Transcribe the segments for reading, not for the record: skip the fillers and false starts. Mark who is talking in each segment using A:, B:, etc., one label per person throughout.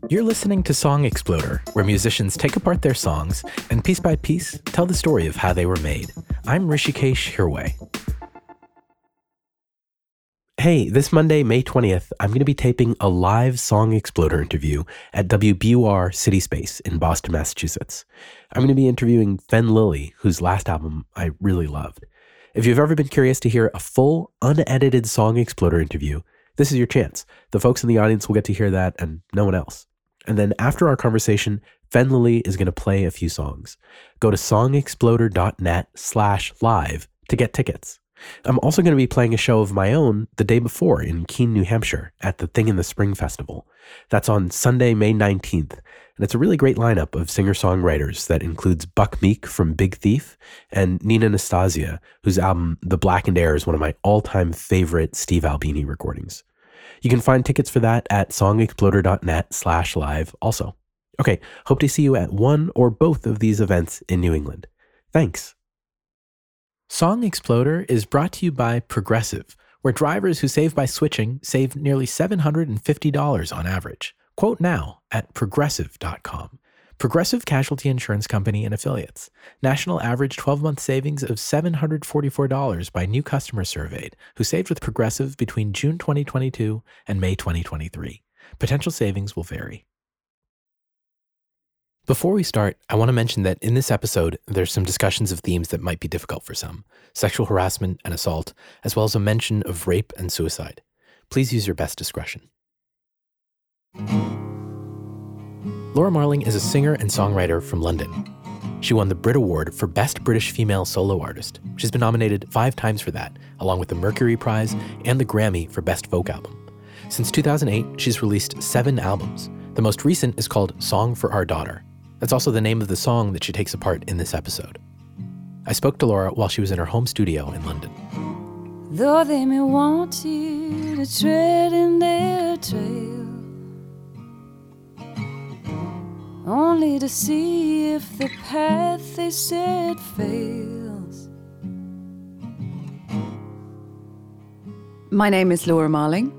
A: You're listening to Song Exploder, where musicians take apart their songs and piece by piece tell the story of how they were made. I'm Rishikesh Hirway. Hey, this Monday, May 20th, I'm going to be taping a live Song Exploder interview at WBUR City Space in Boston, Massachusetts. I'm going to be interviewing Fen Lily, whose last album I really loved. If you've ever been curious to hear a full, unedited Song Exploder interview, this is your chance. The folks in the audience will get to hear that and no one else. And then after our conversation, Fen Lily is going to play a few songs. Go to songexploder.net/live to get tickets. I'm also going to be playing a show of my own the day before in Keene, New Hampshire at the Thing in the Spring Festival. That's on Sunday, May 19th. And it's a really great lineup of singer-songwriters that includes Buck Meek from Big Thief and Nina Nastasia, whose album The Blackened Air is one of my all-time favorite Steve Albini recordings. You can find tickets for that at songexploder.net/live also. Okay, hope to see you at one or both of these events in New England. Thanks. Song Exploder is brought to you by Progressive, where drivers who save by switching save nearly $750 on average. Quote now at progressive.com. Progressive Casualty Insurance Company and Affiliates. National average 12-month savings of $744 by new customers surveyed who saved with Progressive between June 2022 and May 2023. Potential savings will vary. Before we start, I want to mention that in this episode, there's some discussions of themes that might be difficult for some, sexual harassment and assault, as well as a mention of rape and suicide. Please use your best discretion. Laura Marling is a singer and songwriter from London. She won the Brit Award for Best British Female Solo Artist. She's been nominated 5 times for that, along with the Mercury Prize and the Grammy for Best Folk Album. Since 2008, she's released 7 albums. The most recent is called Song for Our Daughter. That's also the name of the song that she takes apart in this episode. I spoke to Laura while she was in her home studio in London.
B: Though they may want you to tread in their trail, only to see if the path they set fails. My name is Laura Marling.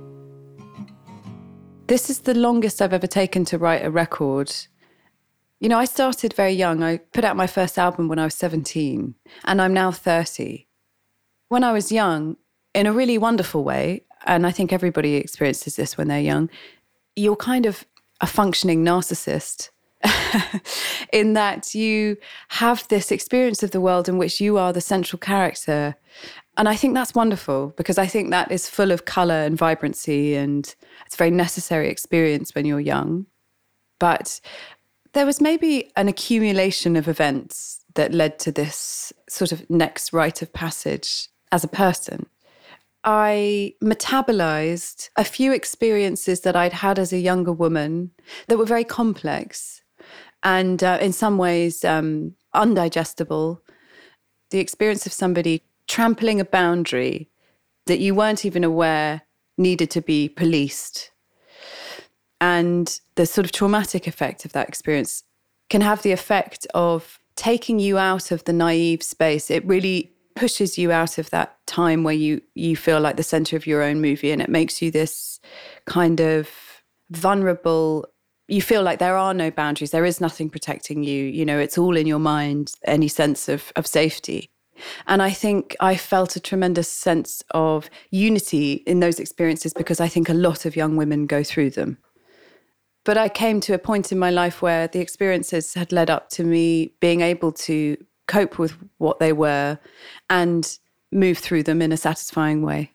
B: This is the longest I've ever taken to write a record. You know, I started very young. I put out my first album when I was 17, and I'm now 30. When I was young, in a really wonderful way, and I think everybody experiences this when they're young, you're kind of a functioning narcissist in that you have this experience of the world in which you are the central character. And I think that's wonderful because I think that is full of colour and vibrancy, and it's a very necessary experience when you're young. But there was maybe an accumulation of events that led to this sort of next rite of passage as a person. I metabolized a few experiences that I'd had as a younger woman that were very complex and in some ways undigestible. The experience of somebody trampling a boundary that you weren't even aware needed to be policed. And the sort of traumatic effect of that experience can have the effect of taking you out of the naive space. It really pushes you out of that time where you feel like the center of your own movie, and it makes you this kind of vulnerable. You feel like there are no boundaries. There is nothing protecting you. You know, it's all in your mind, any sense of safety. And I think I felt a tremendous sense of unity in those experiences because I think a lot of young women go through them. But I came to a point in my life where the experiences had led up to me being able to cope with what they were and move through them in a satisfying way.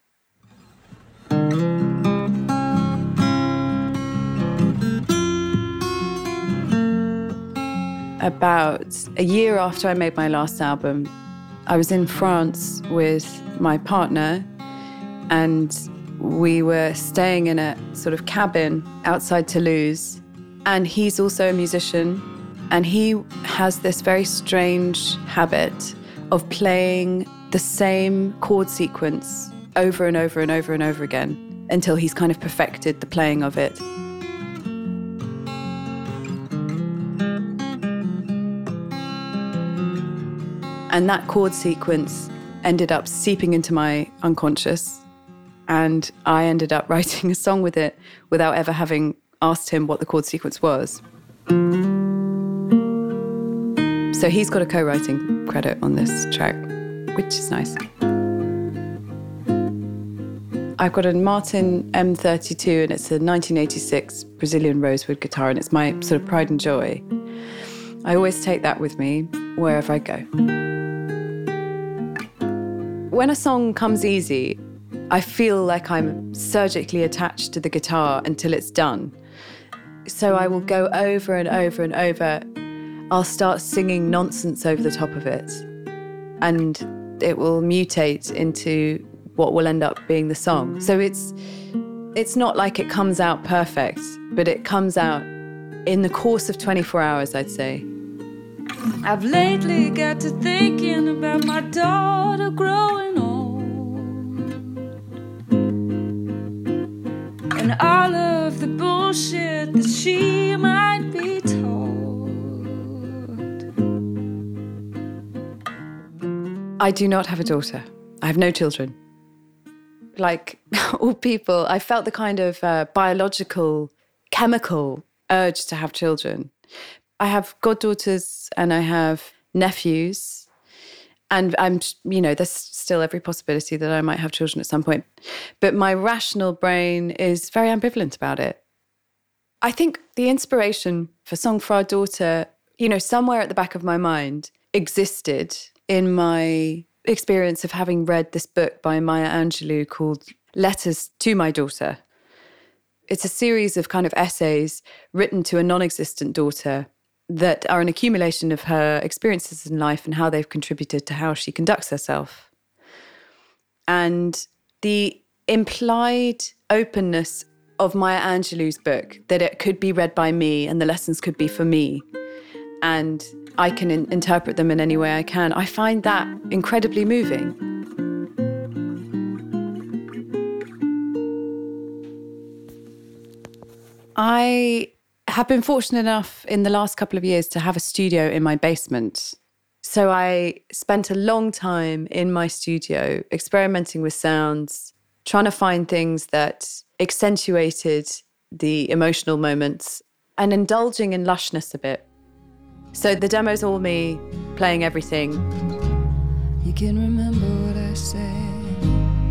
B: About a year after I made my last album, I was in France with my partner, and we were staying in a sort of cabin outside Toulouse, and he's also a musician, and he has this very strange habit of playing the same chord sequence over and over and over and over again until he's kind of perfected the playing of it. And that chord sequence ended up seeping into my unconscious, and I ended up writing a song with it without ever having asked him what the chord sequence was. So he's got a co-writing credit on this track, which is nice. I've got a Martin M32, and it's a 1986 Brazilian rosewood guitar, and it's my sort of pride and joy. I always take that with me wherever I go. When a song comes easy, I feel like I'm surgically attached to the guitar until it's done. So I will go over and over and over. I'll start singing nonsense over the top of it, and it will mutate into what will end up being the song. So it's not like it comes out perfect, but it comes out in the course of 24 hours, I'd say.
C: I've lately got to thinking about my daughter growing old, and all of the bullshit that she might be told.
B: I do not have a daughter. I have no children. Like all people, I felt the kind of biological, chemical urge to have children. I have goddaughters and I have nephews, and there's still every possibility that I might have children at some point. But my rational brain is very ambivalent about it. I think the inspiration for Song for Our Daughter, somewhere at the back of my mind existed in my experience of having read this book by Maya Angelou called Letters to My Daughter. It's a series of kind of essays written to a non-existent daughter that are an accumulation of her experiences in life and how they've contributed to how she conducts herself. And the implied openness of Maya Angelou's book, that it could be read by me and the lessons could be for me, and I can interpret them in any way I can, I find that incredibly moving. I have been fortunate enough in the last couple of years to have a studio in my basement. So I spent a long time in my studio experimenting with sounds, trying to find things that accentuated the emotional moments and indulging in lushness a bit. So the demo's all me playing everything.
C: You can remember what I said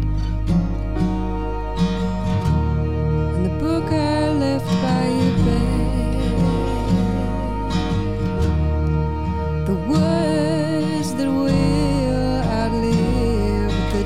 C: in the book I left by your bed, the words that will outlive the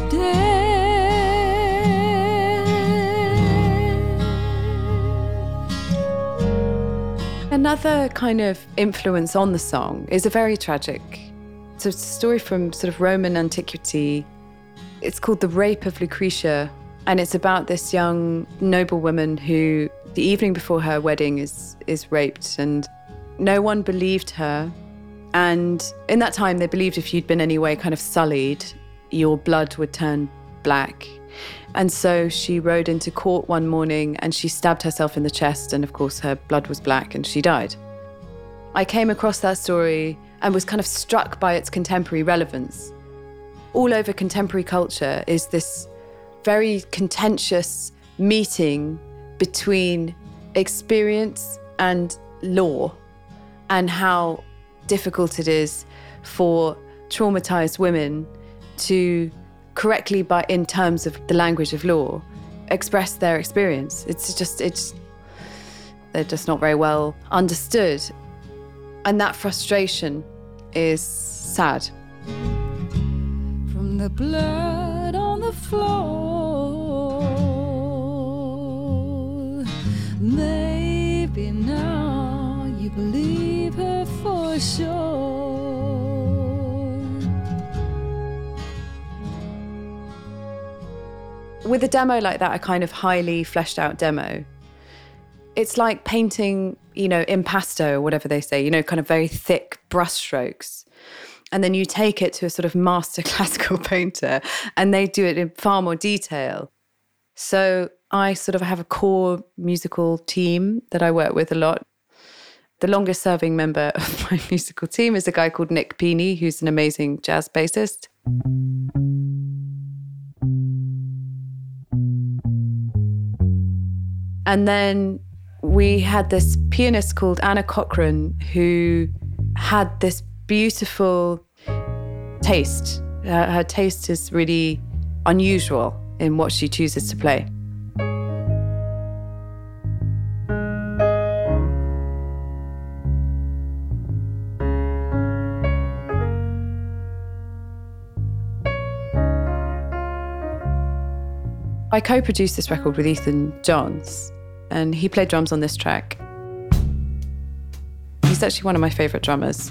C: dead.
B: Another kind of influence on the song is a very tragic. It's a story from sort of Roman antiquity. It's called The Rape of Lucretia, and it's about this young noblewoman who, the evening before her wedding, is raped, and no one believed her. And in that time, they believed if you'd been any way kind of sullied, your blood would turn black. And so she rode into court one morning and she stabbed herself in the chest, and of course her blood was black and she died. I came across that story and was kind of struck by its contemporary relevance. All over contemporary culture is this very contentious meeting between experience and law, and how difficult it is for traumatized women to correctly, in terms of the language of law, express their experience. They're just not very well understood. And that frustration is sad.
C: From the blood on the floor, maybe now you believe her for sure.
B: With a demo like that, a kind of highly fleshed out demo, it's like painting, impasto or whatever they say, kind of very thick brush strokes. And then you take it to a sort of master classical painter and they do it in far more detail. So I sort of have a core musical team that I work with a lot. The longest serving member of my musical team is a guy called Nick Peeney, who's an amazing jazz bassist. And then we had this pianist called Anna Cochran who had this beautiful taste. Her taste is really unusual in what she chooses to play. I co-produced this record with Ethan Johns, and he played drums on this track. He's actually one of my favourite drummers.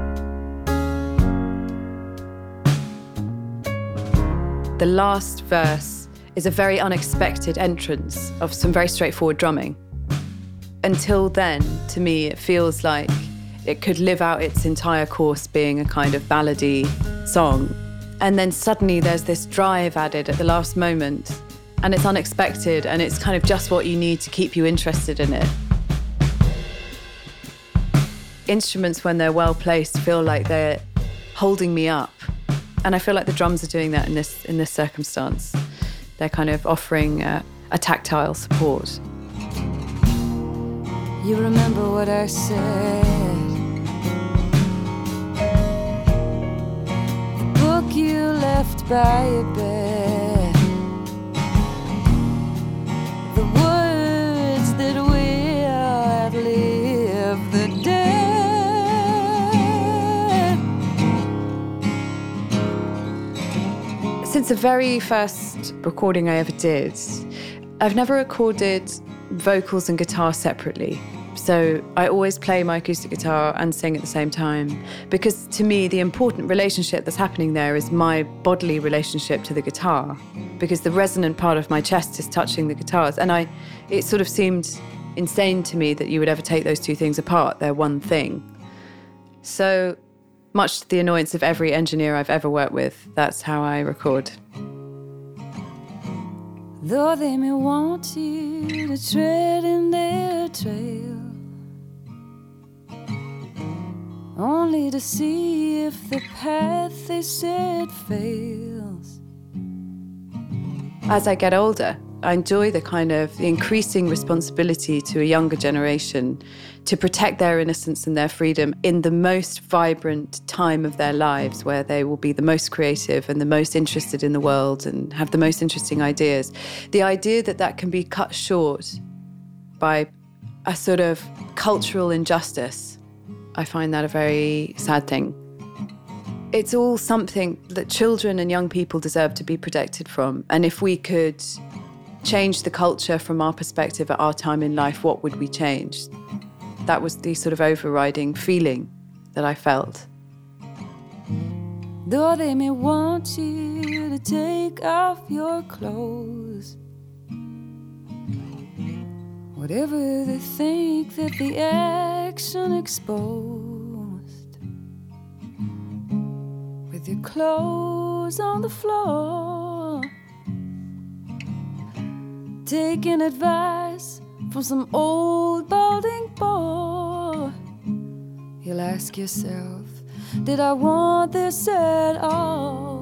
B: The last verse is a very unexpected entrance of some very straightforward drumming. Until then, to me, it feels like it could live out its entire course being a kind of ballady song. And then suddenly there's this drive added at the last moment, and it's unexpected, and it's kind of just what you need to keep you interested in it. Instruments, when they're well placed, feel like they're holding me up. And I feel like the drums are doing that in this circumstance. They're kind of offering a tactile support.
C: You remember what I said? The book you left by your bed, the words that will outlive the dead.
B: Since the very first recording I ever did, I've never recorded vocals and guitar separately. So I always play my acoustic guitar and sing at the same time, because to me, the important relationship that's happening there is my bodily relationship to the guitar, because the resonant part of my chest is touching the guitars. And it sort of seemed insane to me that you would ever take those two things apart. They're one thing. So much to the annoyance of every engineer I've ever worked with, that's how I record.
C: Though they may want you to tread in their trail, only to see if the path they set fails.
B: As I get older, I enjoy the increasing responsibility to a younger generation to protect their innocence and their freedom in the most vibrant time of their lives, where they will be the most creative and the most interested in the world and have the most interesting ideas. The idea that that can be cut short by a sort of cultural injustice, I find that a very sad thing. It's all something that children and young people deserve to be protected from. And if we could change the culture from our perspective at our time in life, what would we change? That was the sort of overriding feeling that I felt.
C: Though they may want you to take off your clothes, whatever they think that the action exposed, with your clothes on the floor, taking advice from some old balding boy, you'll ask yourself, did I want this at all?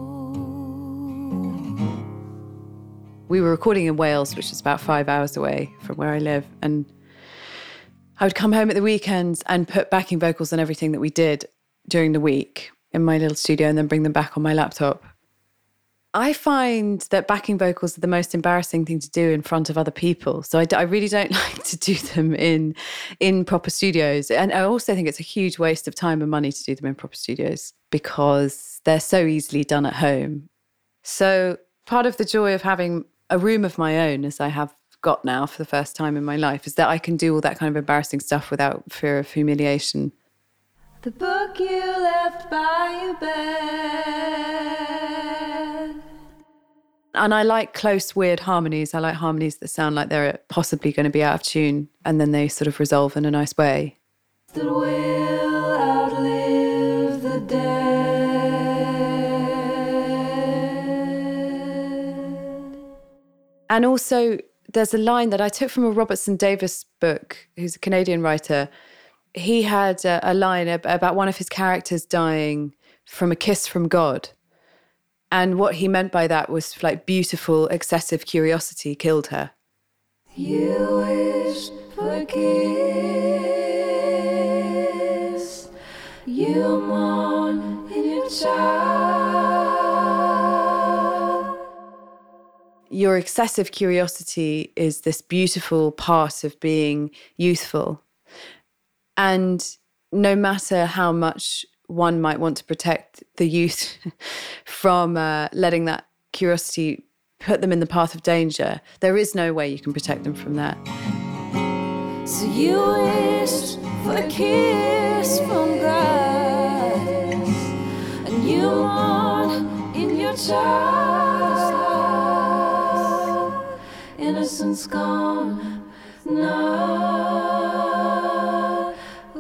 B: We were recording in Wales, which is about 5 hours away from where I live. And I would come home at the weekends and put backing vocals on everything that we did during the week in my little studio and then bring them back on my laptop. I find that backing vocals are the most embarrassing thing to do in front of other people. So I really don't like to do them in proper studios. And I also think it's a huge waste of time and money to do them in proper studios because they're so easily done at home. So part of the joy of having a room of my own, as I have got now for the first time in my life, is that I can do all that kind of embarrassing stuff without fear of humiliation.
C: The book you left by your bed.
B: And I like close, weird harmonies. I like harmonies that sound like they're possibly going to be out of tune, and then they sort of resolve in a nice way.
C: That will outlive the dead.
B: And also, there's a line that I took from a Robertson Davis book, who's a Canadian writer. He had a line about one of his characters dying from a kiss from God. And what he meant by that was like beautiful, excessive curiosity killed her.
C: You wished for for a kiss. You mourn in your child.
B: Your excessive curiosity is this beautiful part of being youthful. And no matter how much one might want to protect the youth from letting that curiosity put them in the path of danger, there is no way you can protect them from that.
C: So you wished for a kiss from God, and you mourn in your child. Innocence gone now.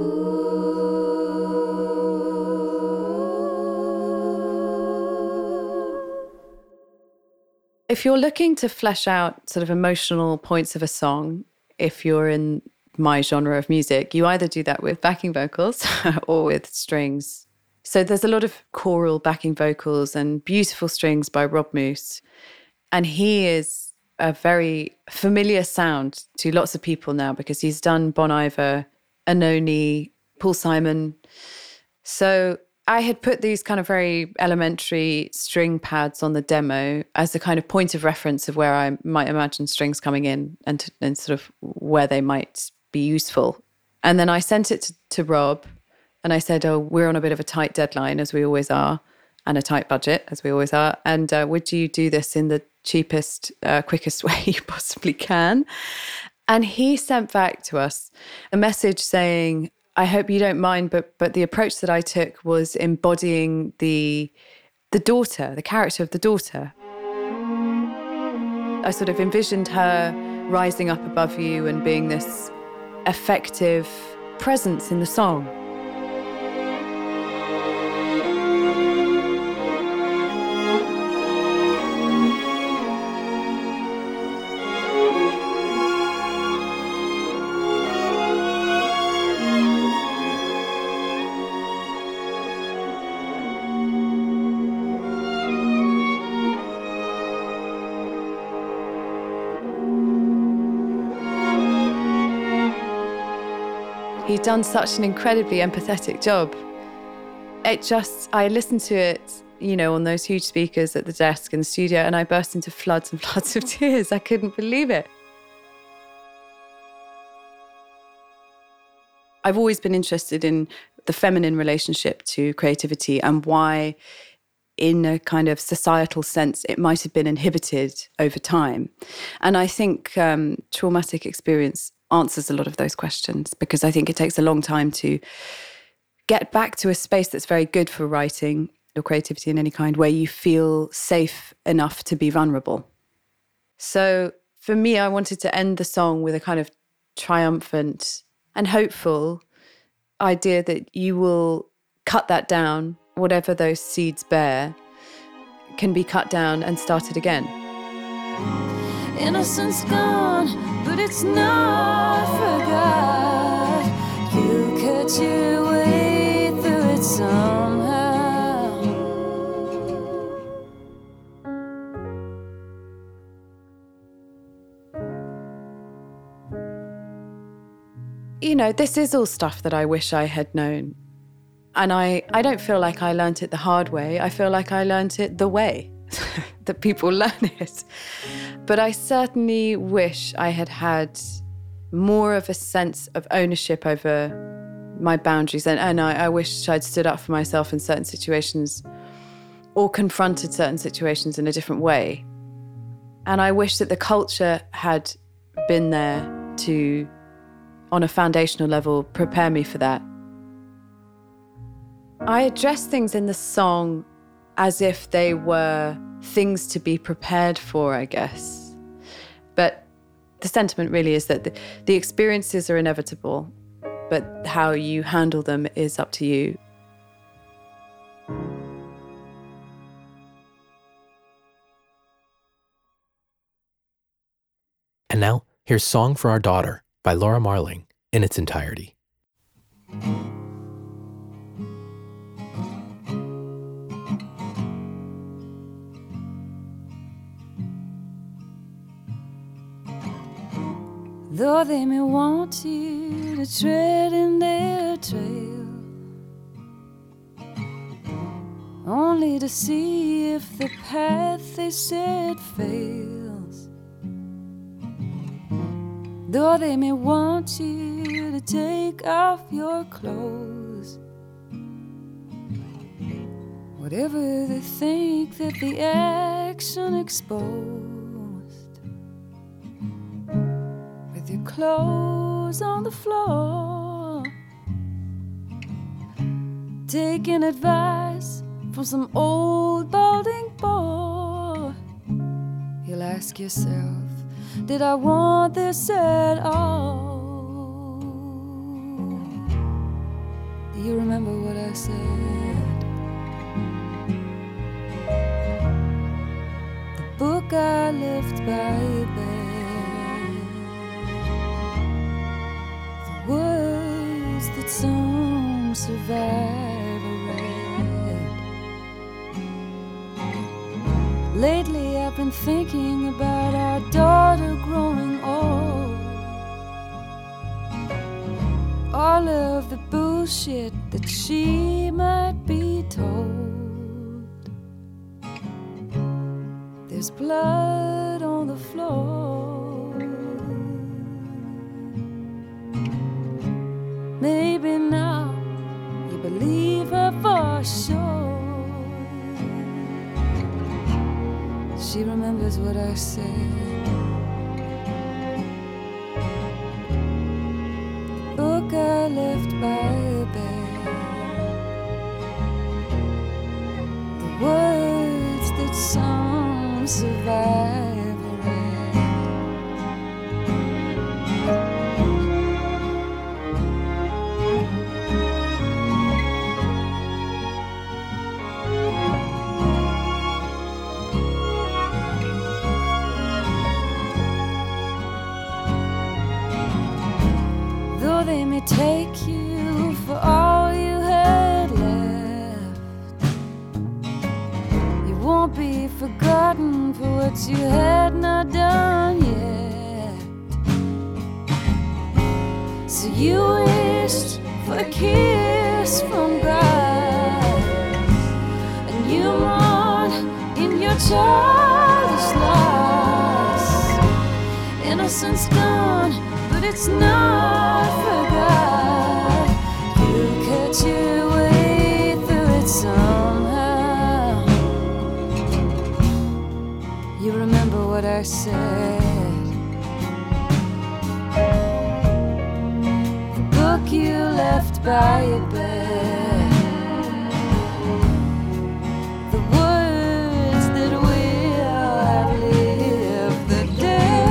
B: If you're looking to flesh out sort of emotional points of a song, if you're in my genre of music, you either do that with backing vocals or with strings. So there's a lot of choral backing vocals and beautiful strings by Rob Moose. And he is a very familiar sound to lots of people now because he's done Bon Iver, Anoni, Paul Simon. So I had put these kind of very elementary string pads on the demo as a kind of point of reference of where I might imagine strings coming in and sort of where they might be useful. And then I sent it to Rob and I said, oh, we're on a bit of a tight deadline, as we always are, and a tight budget, as we always are. And would you do this in the cheapest, quickest way you possibly can? And he sent back to us a message saying, I hope you don't mind, but the approach that I took was embodying the daughter, the character of the daughter. I sort of envisioned her rising up above you and being this effective presence in the song. He'd done such an incredibly empathetic job. I listened to it, on those huge speakers at the desk in the studio, and I burst into floods and floods of tears. I couldn't believe it. I've always been interested in the feminine relationship to creativity and why, in a kind of societal sense, it might have been inhibited over time. And I think traumatic experience answers a lot of those questions, because I think it takes a long time to get back to a space that's very good for writing or creativity in any kind, where you feel safe enough to be vulnerable. So for me, I wanted to end the song with a kind of triumphant and hopeful idea that you will cut that down, whatever those seeds bear can be cut down and started again.
C: Innocence gone, but it's not forgot. You cut your way through it somehow.
B: This is all stuff that I wish I had known. And I don't feel like I learnt it the hard way. I feel like I learnt it the way that people learn it. But I certainly wish I had had more of a sense of ownership over my boundaries. And I wish I'd stood up for myself in certain situations or confronted certain situations in a different way. And I wish that the culture had been there to, on a foundational level, prepare me for that. I address things in the song as if they were things to be prepared for, I guess. But the sentiment really is that the experiences are inevitable, but how you handle them is up to you.
A: And now, here's Song for Our Daughter by Laura Marling in its entirety.
C: though they may want you to tread in their trail, only to see if the path they set fails. Though they may want you to take off your clothes, whatever they think that the action exposed, with your clothes on the floor, taking advice from some old balding boy, you'll ask yourself, did I want this at all? Do you remember what I said? The book I left by your bed, the words that some survivor read. Lately I've been thinking about our daughter growing old. All of the bullshit that she might be told. There's blood on the floor. Maybe now you believe her for sure. She remembers what I said. The book I left by her bed, the words that some survivor read. They may take you for all you had left. You won't be forgotten for what you had not done yet. So you wished for a kiss from God, and you mourn in your childish loss. Innocence gone, but it's not forgot. You cut your way through it somehow. You remember what I said. The book you left by your bed, the words that will outlive the dead.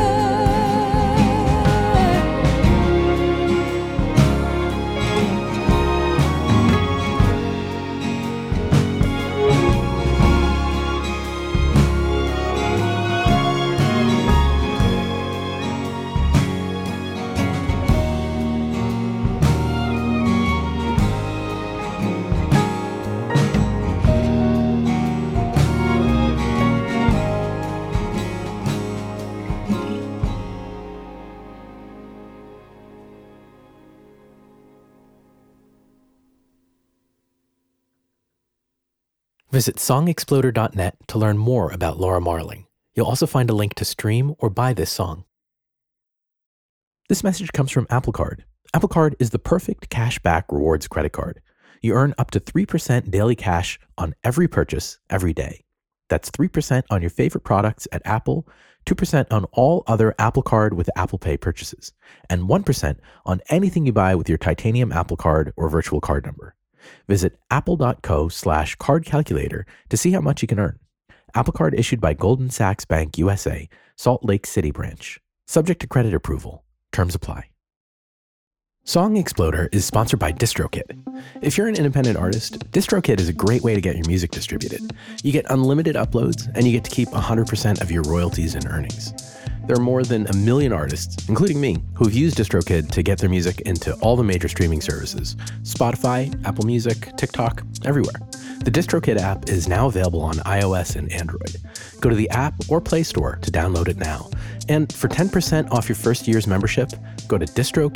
A: Visit songexploder.net to learn more about Laura Marling. You'll also find a link to stream or buy this song. This message comes from Apple Card. Apple Card is the perfect cashback rewards credit card. You earn up to 3% daily cash on every purchase every day. That's 3% on your favorite products at Apple, 2% on all other Apple Card with Apple Pay purchases, and 1% on anything you buy with your titanium Apple Card or virtual card number. Visit apple.co/card calculator to see how much you can earn. Apple Card issued by Goldman Sachs Bank USA, Salt Lake City branch. Subject to credit approval. Terms apply. Song Exploder is sponsored by DistroKid. If you're an independent artist, DistroKid is a great way to get your music distributed. You get unlimited uploads, and you get to keep 100% of your royalties and earnings. There are more than 1 million artists, including me, who have used DistroKid to get their music into all the major streaming services: Spotify, Apple Music, TikTok, everywhere. The DistroKid app is now available on iOS and Android. Go to the App or Play Store to download it now. And for 10% off your first year's membership, go to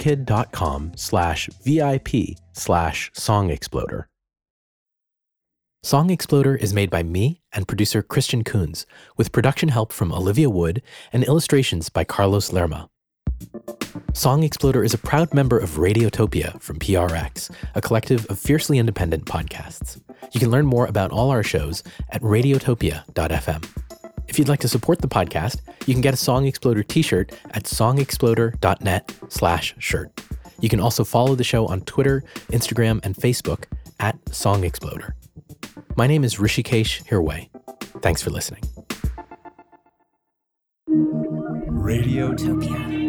A: distrokid.com/VIP/SongExploder. Song Exploder is made by me and producer Christian Coons, with production help from Olivia Wood and illustrations by Carlos Lerma. Song Exploder is a proud member of Radiotopia from PRX, a collective of fiercely independent podcasts. You can learn more about all our shows at radiotopia.fm. If you'd like to support the podcast, you can get a Song Exploder t-shirt at songexploder.net/shirt. You can also follow the show on Twitter, Instagram, and Facebook at Song Exploder. My name is Rishikesh Hirway. Thanks for listening.
D: Radiotopia.